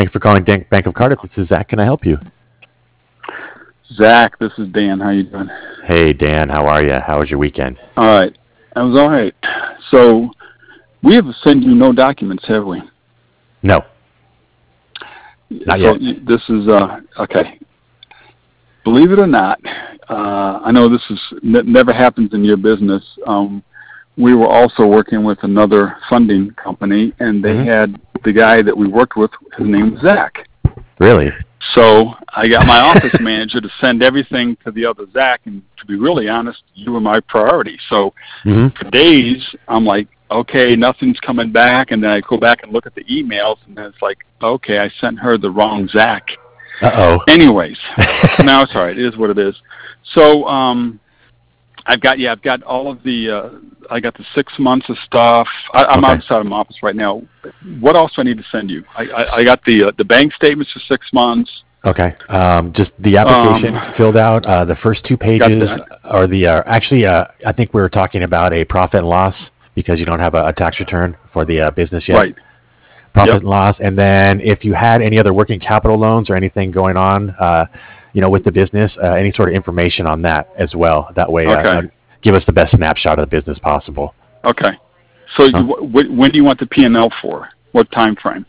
Thanks for calling Bank of Cardiff. This is Zach. Can I help you? Zach, this is Dan. How you doing? Hey, Dan. How are you? How was your weekend? All right. I was all right. So we have sent you no documents, have we? No. Not yet. This is, okay. Believe it or not, I know this never happens in your business. We were also working with another funding company, and they had the guy that we worked with, his name was Zach. Really? So I got my office manager to send everything to the other Zach, and to be really honest, you were my priority. So for days, I'm like, okay, nothing's coming back, and then I go back and look at the emails, and then it's like, okay, I sent her the wrong Zach. Uh-oh. Anyways, no, it's all right. It is what it is. So I've got all of the, I got the 6 months of stuff. I'm outside of my office right now. What else do I need to send you? I got the bank statements for 6 months. Okay. Just the application filled out. The first 2 pages are the, actually, I think we were talking about a profit and loss because you don't have a tax return for the business yet. Right. Profit and loss. And then if you had any other working capital loans or anything going on, with the business, any sort of information on that as well. That way, give us the best snapshot of the business possible. Okay. So when do you want the P&L for? What time frame?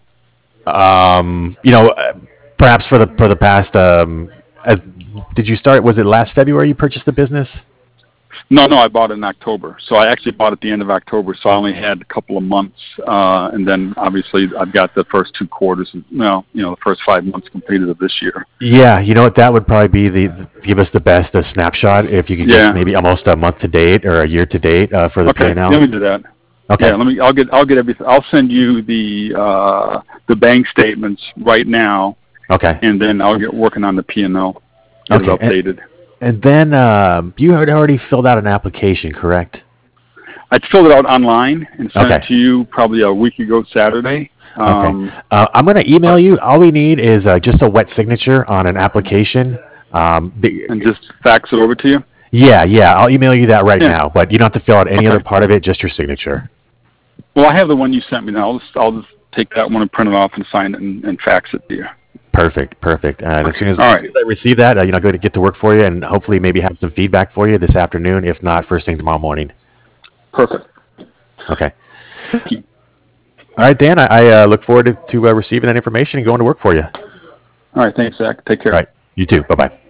Perhaps for the past. Did you start? Was it last February you purchased the business? No, I bought it in October. So I actually bought it at the end of October. So I only had a couple of months, and then obviously I've got the first 2 quarters. The first 5 months completed of this year. Yeah, you know what? That would probably be give us the best snapshot if you could get maybe almost a month to date or a year to date for the P&L. Let me do that. Okay. Yeah, I'll get everything. I'll send you the bank statements right now. Okay. And then I'll get working on the P&L. Get it updated. And then you had already filled out an application, correct? I filled it out online and sent it to you probably a week ago Saturday. I'm going to email you. All we need is just a wet signature on an application. And just fax it over to you? Yeah. I'll email you that right now, but you don't have to fill out any other part of it, just your signature. Well, I have the one you sent me now. I'll just take that one and print it off and sign it and fax it to you. Perfect. And as soon as I receive that, go to get to work for you and hopefully maybe have some feedback for you this afternoon, if not first thing tomorrow morning. Perfect. Okay. All right, Dan, I look forward to receiving that information and going to work for you. All right, thanks, Zach. Take care. All right, you too. Bye-bye.